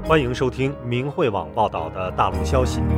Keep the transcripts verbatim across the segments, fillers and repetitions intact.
欢迎收听明慧网报道的大陆消息。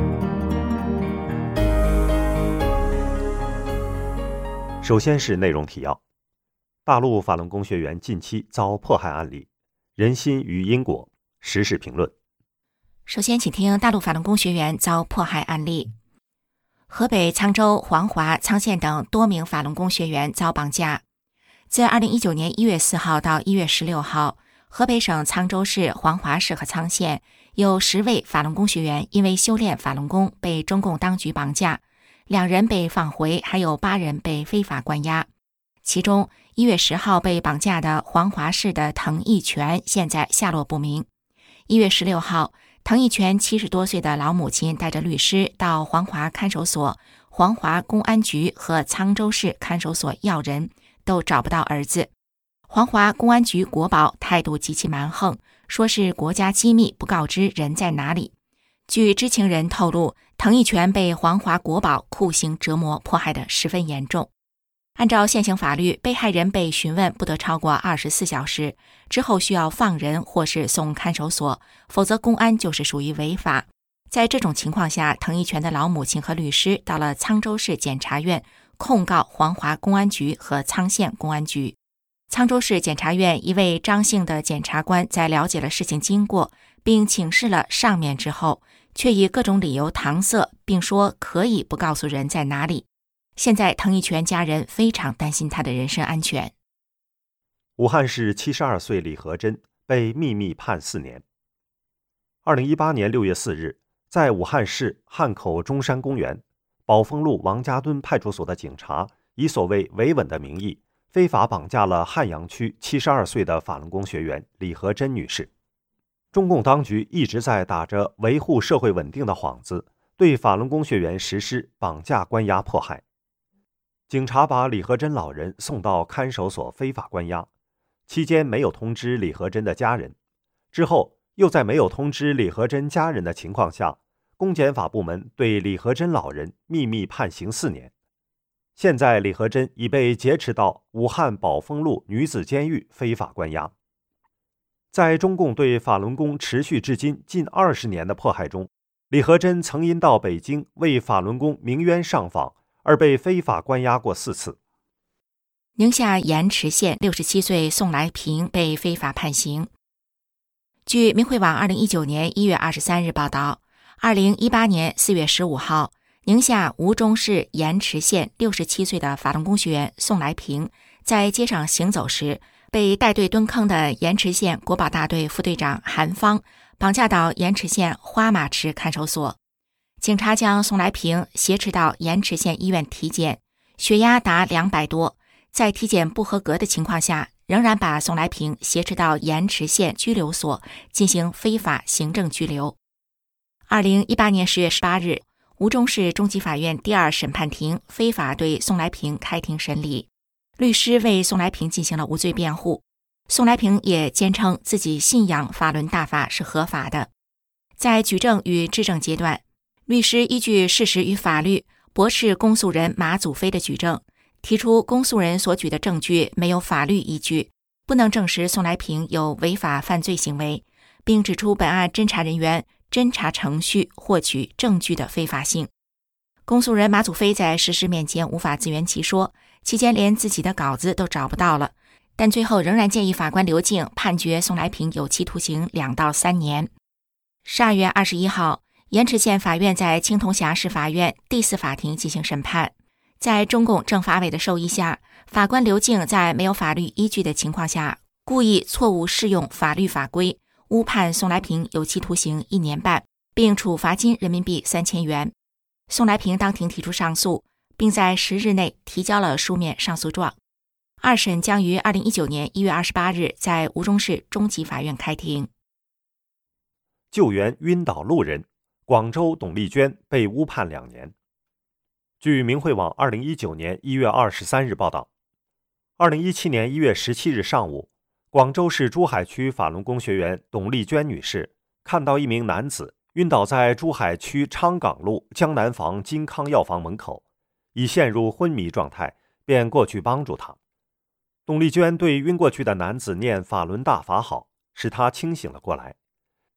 首先是内容提要：大陆法轮功学员近期遭迫害案例，人心与因果，时事评论。 首先请听大陆法轮功学员遭迫害案例。河北沧州、黄华、沧县等多名法轮功学员遭绑架。自二零一九年一月四号到一月十六号，河北省沧州市、黄华市和沧县有十位法轮功学员因为修炼法轮功被中共当局绑架，两人被放回，还有八人被非法关押。其中一月十号被绑架的黄华市的滕义全现在下落不明。一月十六号，滕义全七十多岁的老母亲带着律师到黄华看守所、黄华公安局和沧州市看守所要人，都找不到儿子。黄华公安局国保态度极其蛮横，说是国家机密，不告知人在哪里。据知情人透露，滕义全被黄华国保酷刑折磨迫害得十分严重。按照现行法律，被害人被询问不得超过二十四小时，之后需要放人或是送看守所，否则公安就是属于违法。在这种情况下，滕义全的老母亲和律师到了沧州市检察院控告黄华公安局和沧县公安局。沧州市检察院一位张姓的检察官在了解了事情经过，并请示了上面之后，却以各种理由搪塞，并说可以不告诉人在哪里。现在滕义全家人非常担心他的人身安全。 武汉市七十二岁李和珍被秘密判四年。二零一八年六月四日，在武汉市汉口中山公园宝丰路王家墩派出所的警察以所谓维稳的名义，非法绑架了汉阳区七十二岁的法轮功学员李和珍女士。中共当局一直在打着维护社会稳定的幌子，对法轮功学员实施绑架、关押、迫害。警察把李和珍老人送到看守所非法关押，期间没有通知李和珍的家人，之后又在没有通知李和珍家人的情况下，公检法部门对李和珍老人秘密判刑四年。现在李和珍已被劫持到武汉宝丰路女子监狱非法关押。在中共对法轮功持续至今近二十年的迫害中，李和珍曾因到北京为法轮功鸣冤上访而被非法关押过四次。 宁夏盐池县六十七岁宋来平被非法判刑。据明慧网二零一九年一月二十三日报道，二零一八年四月十五号，宁夏吴忠市盐池县六十七岁的法轮功学员宋来平在街上行走时，被带队蹲坑的盐池县国保大队副队长韩芳绑架到盐池县花马池看守所。警察将宋来平挟持到盐池县医院体检，血压达两百多，在体检不合格的情况下，仍然把宋来平挟持到盐池县拘留所进行非法行政拘留。二零一八年十月十八日，吴忠市中级法院第二审判庭非法对宋来平开庭审理，律师为宋来平进行了无罪辩护。宋来平也坚称自己信仰法轮大法是合法的。在举证与质证阶段，律师依据事实与法律驳斥公诉人马祖飞的举证，提出公诉人所举的证据没有法律依据，不能证实宋来平有违法犯罪行为，并指出本案侦查人员侦查程序获取证据的非法性。公诉人马祖飞在事实面前无法自圆其说，期间连自己的稿子都找不到了，但最后仍然建议法官刘静判决宋来平有期徒刑两到三年。十二月二十一号，盐池县法院在青铜峡市法院第四法庭进行审判。在中共政法委的授意下，法官刘静在没有法律依据的情况下，故意错误适用法律法规，误判宋来平有期徒刑一年半，并处罚金人民币三千元。宋来平当庭提出上诉，并在十日内提交了书面上诉状。二审将于二零一九年一月二十八日在吴忠市中级法院开庭。 救援晕倒路人，广州董丽娟被误判两年。据明慧网二零一九年一月二十三日报道，二零一七年一月十七日上午，广州市珠海区法轮功学员董丽娟女士看到一名男子晕倒在珠海区昌岗路江南房金康药房门口，已陷入昏迷状态，便过去帮助他。董丽娟对晕过去的男子念法轮大法好，使他清醒了过来。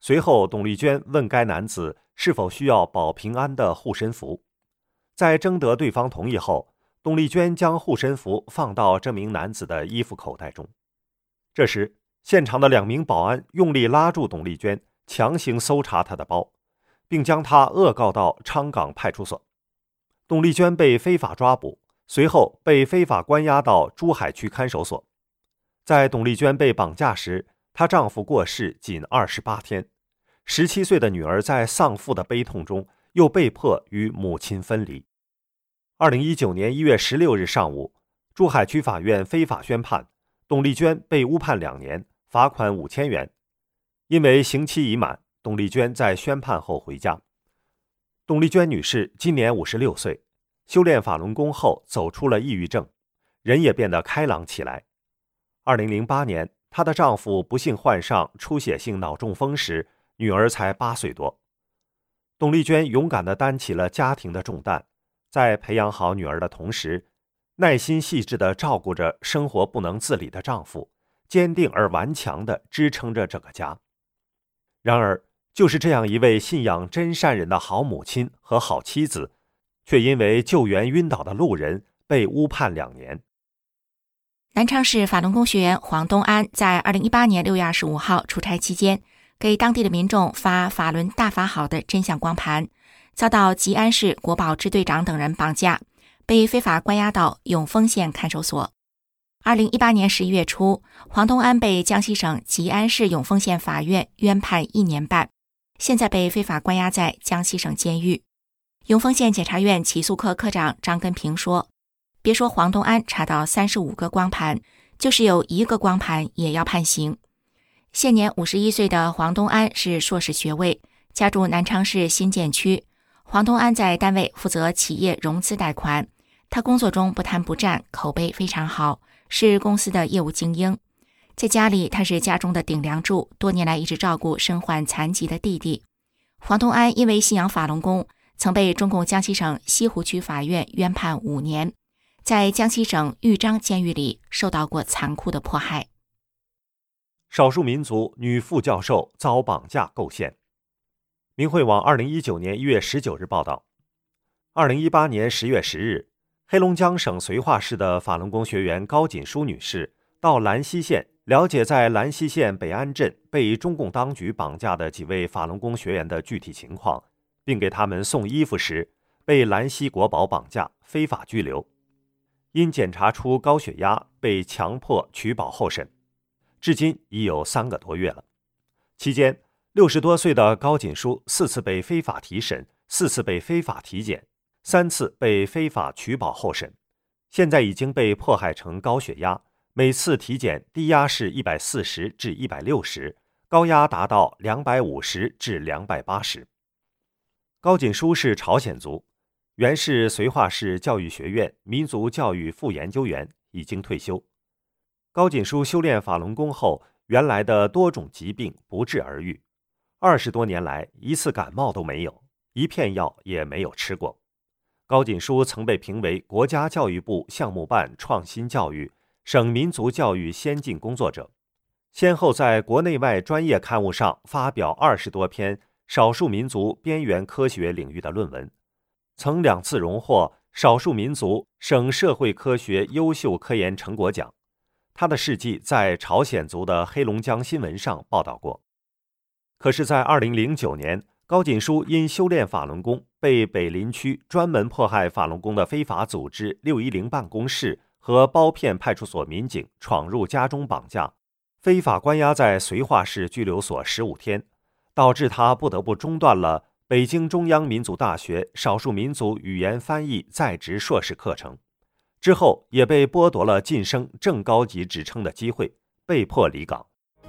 随后，董丽娟问该男子是否需要保平安的护身符。在征得对方同意后，董丽娟将护身符放到这名男子的衣服口袋中。这时，现场的两名保安用力拉住董丽娟，强行搜查她的包，并将她恶告到昌岗派出所。董丽娟被非法抓捕，随后被非法关押到珠海区看守所。在董丽娟被绑架时，她丈夫过世仅二十八天，十七岁的女儿在丧父的悲痛中又被迫与母亲分离。二零一九年一月十六日上午，珠海区法院非法宣判，董丽娟被误判两年，罚款五千元。因为刑期已满，董丽娟在宣判后回家。董丽娟女士今年五十六岁，修炼法轮功后走出了抑郁症，人也变得开朗起来。二零零八年，她的丈夫不幸患上出血性脑中风时，女儿才八岁多。董丽娟勇敢地担起了家庭的重担，在培养好女儿的同时，耐心细致地照顾着生活不能自理的丈夫，坚定而顽强地支撑着整个家。然而，就是这样一位信仰真善人的好母亲和好妻子，却因为救援晕倒的路人被误判两年。 南昌市法轮功学员黄东安在二零一八年六月二十五号出差期间，给当地的民众发法轮大法好的真相光盘，遭到吉安市国保支队长等人绑架，被非法关押到永丰县看守所。二零一八年十一月初，黄东安被江西省吉安市永丰县法院冤判一年半，现在被非法关押在江西省监狱。永丰县检察院起诉科科长张根平说，别说黄东安查到三十五个光盘，就是有一个光盘也要判刑。现年五十一岁的黄东安是硕士学位，家住南昌市新建区。黄东安在单位负责企业融资贷款，他工作中不贪不占，口碑非常好，是公司的业务精英。在家里，他是家中的顶梁柱，多年来一直照顾身患残疾的弟弟。黄东安因为信仰法轮功，曾被中共江西省西湖区法院冤判五年，在江西省豫章监狱里受到过残酷的迫害。 少数民族女副教授遭绑架构陷。明慧网二零一九年一月十九日报道，二零一八年十月十日，黑龙江省绥化市的法轮功学员高锦书女士到兰溪县了解在兰溪县北安镇被中共当局绑架的几位法轮功学员的具体情况，并给他们送衣服时，被兰溪国保绑架，非法拘留。因检查出高血压，被强迫取保候审，至今已有三个多月了。期间，六十多岁的高锦书四次被非法提审，四次被非法体检，三次被非法取保候审，现在已经被迫害成高血压，每次体检低压是一百四十至一百六十，高压达到两百五十至两百八十。高锦书是朝鲜族，原是绥化市教育学院民族教育副研究员，已经退休。高锦书修炼法轮功后，原来的多种疾病不治而愈，二十多年来一次感冒都没有，一片药也没有吃过。高锦书曾被评为国家教育部项目办创新教育、省民族教育先进工作者，先后在国内外专业刊物上发表二十多篇少数民族边缘科学领域的论文，曾两次荣获少数民族省社会科学优秀科研成果奖。他的事迹在朝鲜族的黑龙江新闻上报道过。可是在二零零九年，高锦书因修炼法轮功，被北林区专门迫害法轮功的非法组织六一零办公室和包骗派出所民警闯入家中绑架，非法关押在绥化市拘留所十五天，导致他不得不中断了北京中央民族大学少数民族语言翻译在职硕士课程，之后也被剥夺了晋升正高级职称的机会，被迫离岗。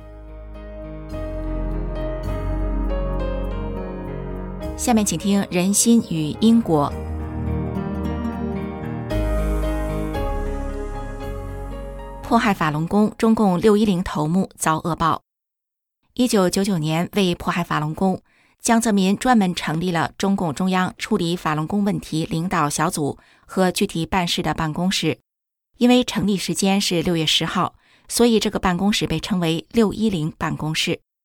下面请听人心与因果。迫害法轮功，中共六一零头目遭恶报。一九九九年，为迫害法轮功，江泽民专门成立了中共中央处理法轮功问题领导小组和具体办事的办公室。因为成立时间是六月十号，所以这个办公室被称为六一零办公室。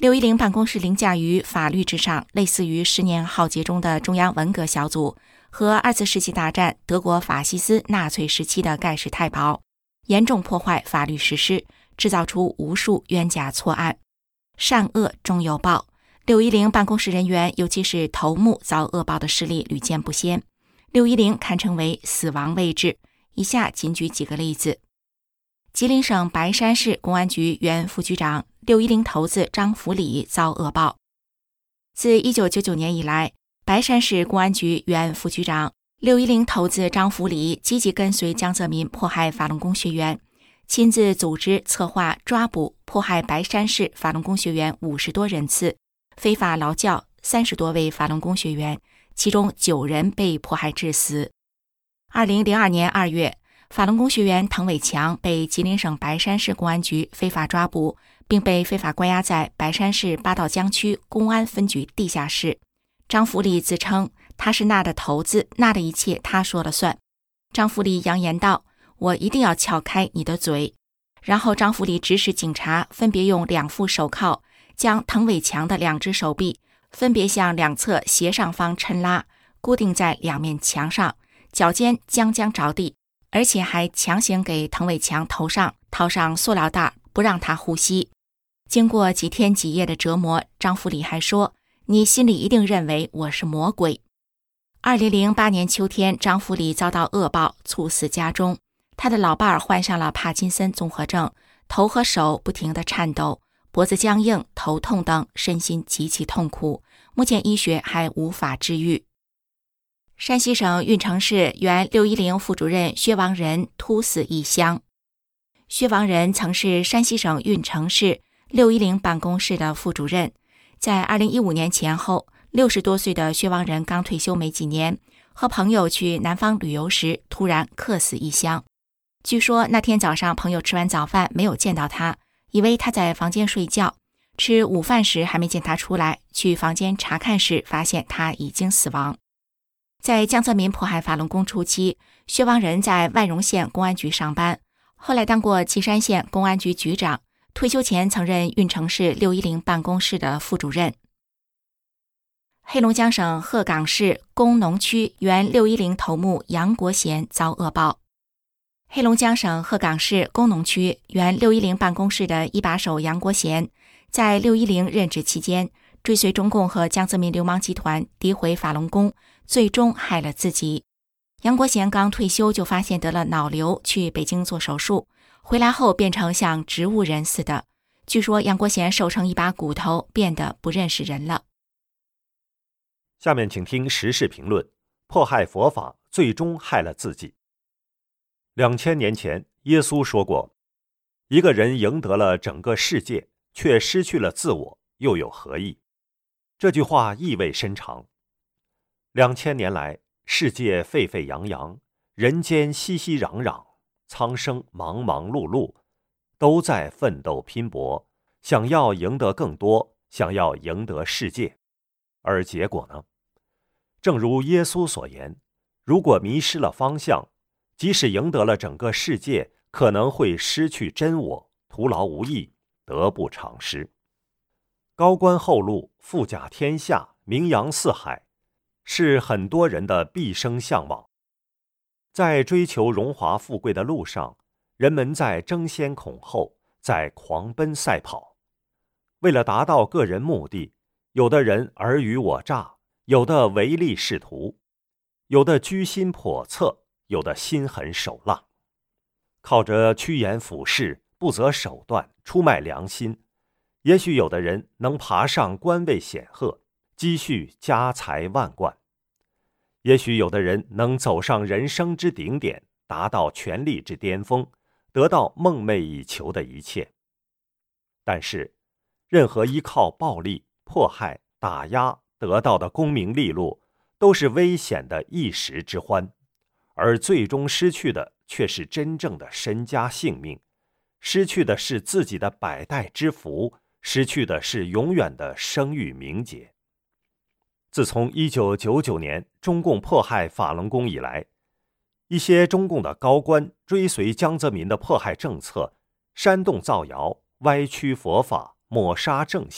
六一零办公室凌驾于法律之上，类似于十年浩劫中的中央文革小组和二次世界大战德国法西斯纳粹时期的盖世太保，严重破坏法律实施，制造出无数冤假错案。善恶终有报，六一零办公室人员，尤其是头目遭恶报的事例屡见不鲜。六一零堪称为死亡位置。以下仅举几个例子。吉林省白山市公安局原副局长六一零头子张福礼遭恶报。自一九九九年以来，白山市公安局原副局长六一零头子张福礼积极跟随江泽民迫害法轮功学员，亲自组织策划抓捕迫害白山市法轮功学员五十多人次，非法劳教三十多位法轮功学员，其中九人被迫害致死。二零零二年二月，法轮功学员滕伟强被吉林省白山市公安局非法抓捕，并被非法关押在白山市八道江区公安分局地下室。张福礼自称他是那的头子，那的一切他说了算。张福礼扬言道：“我一定要撬开你的嘴。”然后张福礼指使警察分别用两副手铐将滕伟强的两只手臂分别向两侧斜上方抻拉，固定在两面墙上，脚尖将将着地，而且还强行给滕伟强头上套上塑料袋，不让他呼吸。经过几天几夜的折磨，张福礼还说：“你心里一定认为我是魔鬼。”二零零八年秋天，张福礼遭到恶报，猝死家中。他的老伴儿患上了帕金森综合症，头和手不停地颤抖，脖子僵硬，头痛等，身心极其痛苦。目前医学还无法治愈。山西省运城市原六一零副主任薛王仁突死异乡。薛王仁曾是山西省运城市六一零办公室的副主任，在二零一五年前后，六十多岁的薛王仁刚退休没几年，和朋友去南方旅游时突然客死异乡。据说那天早上朋友吃完早饭没有见到他，以为他在房间睡觉，吃午饭时还没见他出来，去房间查看时发现他已经死亡。在江泽民迫害法轮功初期，薛王仁在万荣县公安局上班，后来当过岐山县公安局局长，退休前曾任运城市六一零办公室的副主任。黑龙江省鹤岗市工农区原六一零头目杨国贤遭恶报。黑龙江省鹤岗市工农区原六一零办公室的一把手杨国贤，在六一零任职期间，追随中共和江泽民流氓集团诋毁法轮功，最终害了自己。杨国贤刚退休就发现得了脑瘤，去北京做手术，回来后变成像植物人似的。据说杨国贤瘦成一把骨头，变得不认识人了。 下面请听时事评论：迫害佛法，最终害了自己。两千年前，耶稣说过：“一个人赢得了整个世界，却失去了自我，又有何益？”这句话意味深长。两千年来，世界沸沸扬扬，人间熙熙攘攘，苍生忙忙碌碌，都在奋斗拼搏，想要赢得更多，想要赢得世界。而结果呢？正如耶稣所言，如果迷失了方向，即使赢得了整个世界，可能会失去真我，徒劳无益，得不偿失。高官厚禄，富甲天下，名扬四海，是很多人的毕生向往。在追求荣华富贵的路上，人们在争先恐后，在狂奔赛跑。为了达到个人目的，有的人尔虞我诈，有的唯利是图，有的居心叵测，有的心狠手辣。靠着趋炎附势，不择手段，出卖良心，也许有的人能爬上官位显赫，积蓄家财万贯；也许有的人能走上人生之顶点，达到权力之巅峰，得到梦寐以求的一切。但是，任何依靠暴力、迫害、打压得到的功名利禄，都是危险的一时之欢，而最终失去的却是真正的身家性命，失去的是自己的百代之福，失去的是永远的声誉名节。自从一九九九年中共迫害法轮功以来，一些中共的高官追随江泽民的迫害政策，煽动造谣，歪曲佛法，抹杀正信，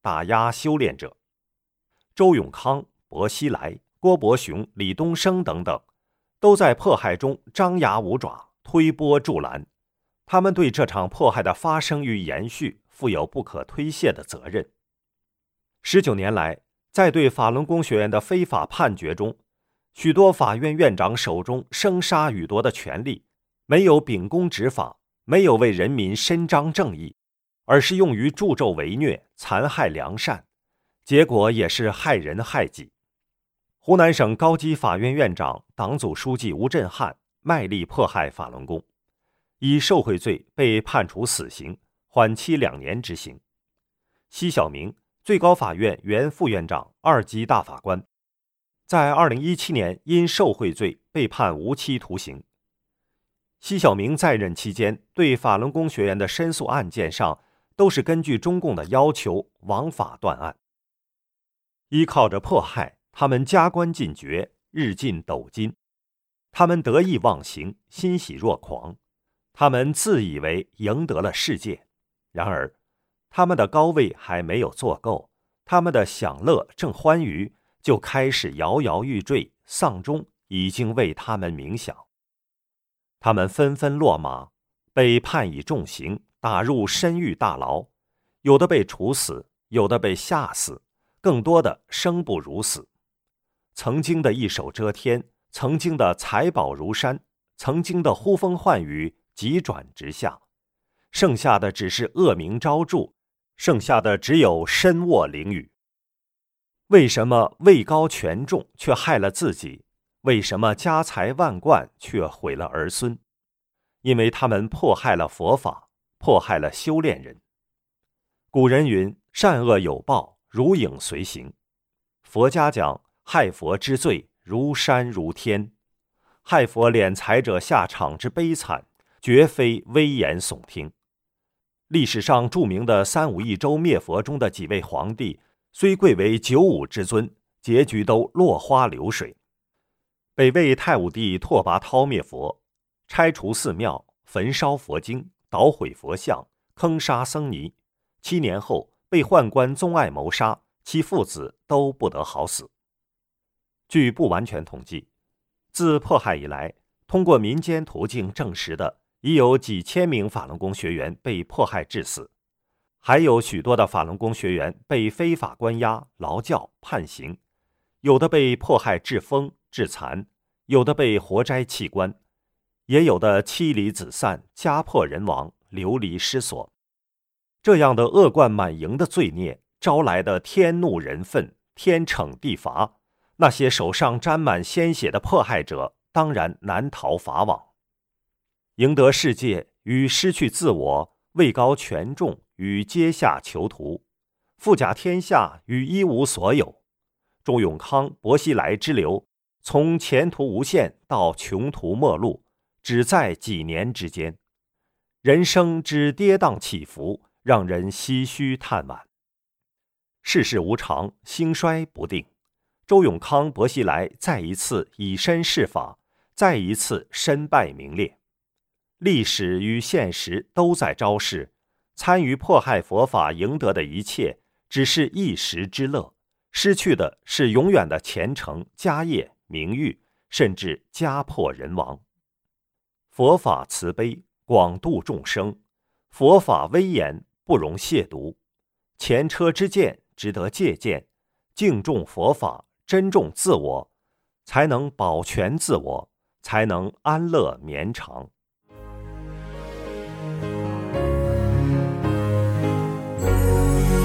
打压修炼者。周永康、薄熙来、郭伯雄、李东升等等，都在迫害中张牙舞爪，推波助澜。他们对这场迫害的发生与延续负有不可推卸的责任。十九年来，在对法轮功学员的非法判决中，许多法院院长手中生杀予夺的权力，没有秉公执法，没有为人民伸张正义，而是用于助纣为虐，残害良善，结果也是害人害己。湖南省高级法院院长、党组书记吴振汉卖力迫害法轮功，以受贿罪被判处死刑，缓期两年执行。奚晓明，最高法院原副院长、二级大法官，在二零一七年因受贿罪被判无期徒刑。奚晓明在任期间对法轮功学员的申诉案件上，都是根据中共的要求枉法断案。依靠着迫害，他们加官进爵，日进斗金。他们得意忘形，欣喜若狂。他们自以为赢得了世界，然而他们的高位还没有坐够，他们的享乐正欢愉，就开始摇摇欲坠，丧钟已经为他们鸣响。他们纷纷落马，被判以重刑，打入深狱大牢，有的被处死，有的被吓死，更多的生不如死。曾经的一手遮天，曾经的财宝如山，曾经的呼风唤雨，急转直下，剩下的只是恶名昭著，剩下的只有身卧囹圄。为什么位高权重却害了自己？为什么家财万贯却毁了儿孙？因为他们迫害了佛法，迫害了修炼人。古人云：善恶有报，如影随形。佛家讲害佛之罪如山如天，害佛敛财者下场之悲惨，绝非危言耸听。历史上著名的三武一周灭佛中的几位皇帝，虽贵为九五之尊，结局都落花流水。北魏太武帝拓跋焘灭佛，拆除寺庙，焚烧佛经，捣毁佛像，坑杀僧尼。七年后被宦官宗爱谋杀，其父子都不得好死。据不完全统计，自迫害以来，通过民间途径证实的已有几千名法轮功学员被迫害致死，还有许多的法轮功学员被非法关押、劳教、判刑，有的被迫害致疯、致残，有的被活摘器官，也有的妻离子散、家破人亡、流离失所。这样的恶贯满盈的罪孽，招来的天怒人愤、天惩地罚，那些手上沾满鲜血的迫害者当然难逃法网。赢得世界与失去自我，位高权重与阶下囚徒，富甲天下与一无所有。周永康、薄熙来之流，从前途无限到穷途末路，只在几年之间。人生之跌宕起伏，让人唏嘘叹惋。世事无常，兴衰不定。周永康、薄熙来再一次以身试法，再一次身败名裂。历史与现实都在昭示，参与迫害佛法赢得的一切，只是一时之乐，失去的是永远的前程、家业、名誉，甚至家破人亡。佛法慈悲，广度众生；佛法威严，不容亵渎。前车之鉴值得借鉴，敬重佛法，珍重自我，才能保全自我，才能安乐绵长。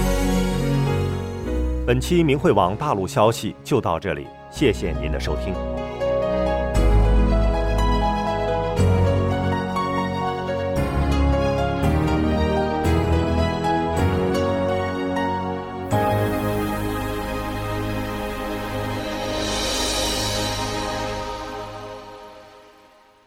本期明慧网大陆消息就到这里，谢谢您的收听。